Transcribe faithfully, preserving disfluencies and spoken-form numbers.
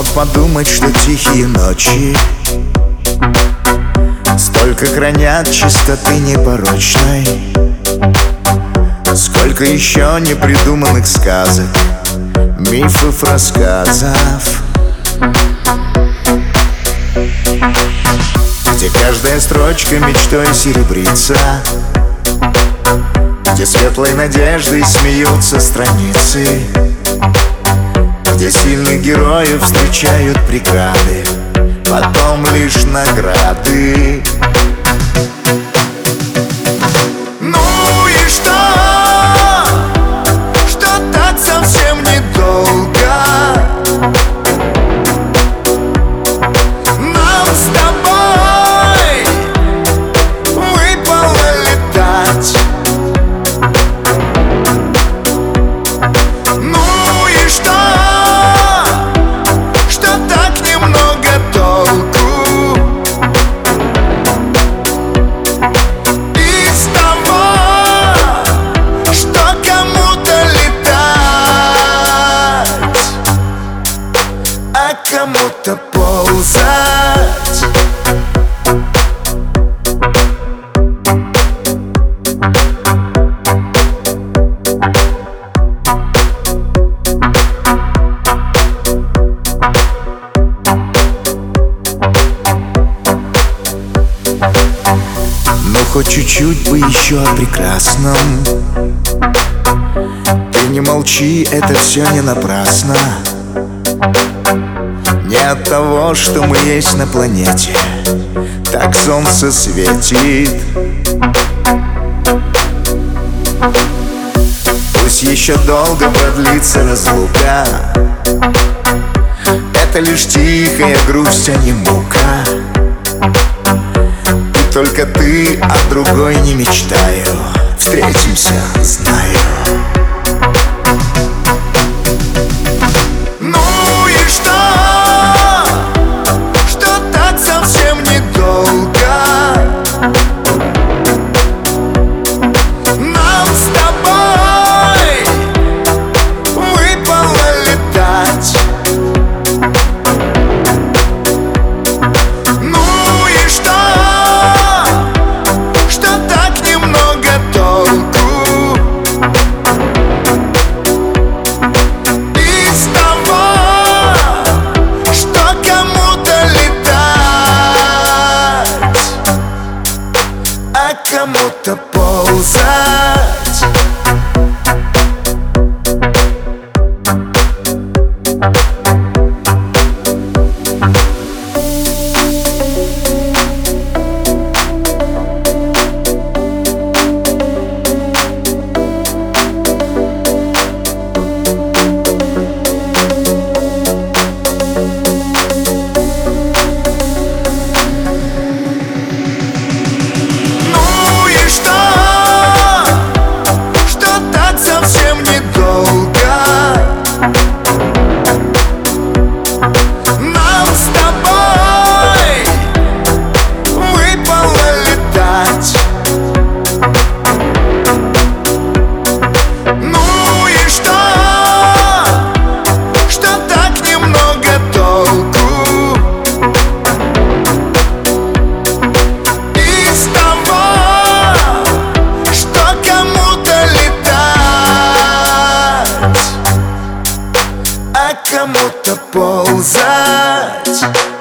мог подумать, что тихие ночи столько хранят чистоты непорочной. Сколько еще непридуманных сказок, мифов, рассказов, где каждая строчка мечтой серебрится, где светлой надеждой смеются страницы, где сильных героев встречают преграды, потом лишь награды. Ну и что, что так совсем недолго нам с тобой выпало летать? Ну и что, что так немного толку из того, что кому-то летать, а кому-то ползать. Ну хоть чуть-чуть бы еще о прекрасном. Ты не молчи, это все не напрасно. Не от того, что мы есть на планете, так солнце светит. Пусть еще долго продлится разлука, это лишь тихая грусть, а не мука. Только ты, а другой не мечтаю. Встретимся, знаю. Ну и что, что так совсем недолго нам с тобой выпало летать? Ну и что, кому-то ползать. кому-то ползать.